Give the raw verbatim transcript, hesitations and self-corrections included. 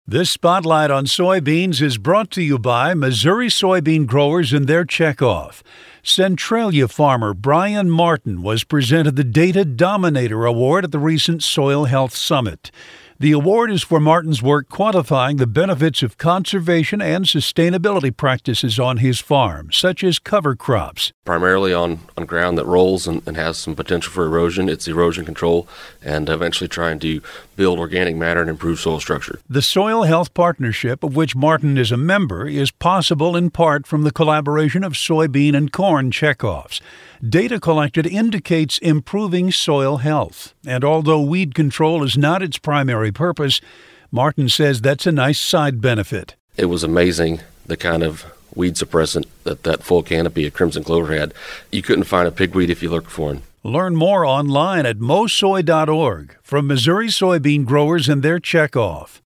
This spotlight on soybeans is brought to you by Missouri soybean growers and their checkoff. Centralia farmer Brian Martin was presented the Data Dominator Award at the recent Soil Health Summit. The award is for Martin's work quantifying the benefits of conservation and sustainability practices on his farm, such as cover crops. Primarily on, on ground that rolls and, and has some potential for erosion, it's erosion control and eventually trying to build organic matter and improve soil structure. The Soil Health Partnership, of which Martin is a member, is possible in part from the collaboration of soybean and corn checkoffs. Data collected indicates improving soil health, and although weed control is not its primary purpose, Martin says that's a nice side benefit. It was amazing the kind of weed suppressant that that full canopy of crimson clover had. You couldn't find a pigweed if you looked for one. Learn more online at mosoy dot org from Missouri soybean growers and their checkoff.